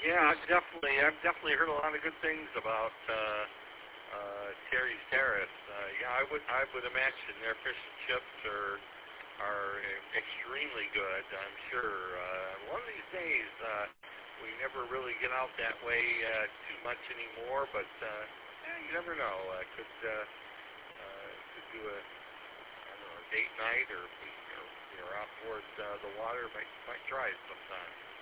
Yeah, I've definitely heard a lot of good things about Terry's Terrace. Yeah, I would imagine their fish and chips are extremely good. I'm sure. One of these days, we never really get out that way too much anymore, but you never know. Could do a I don't know, date night, or if you're out towards the water, might try it sometime.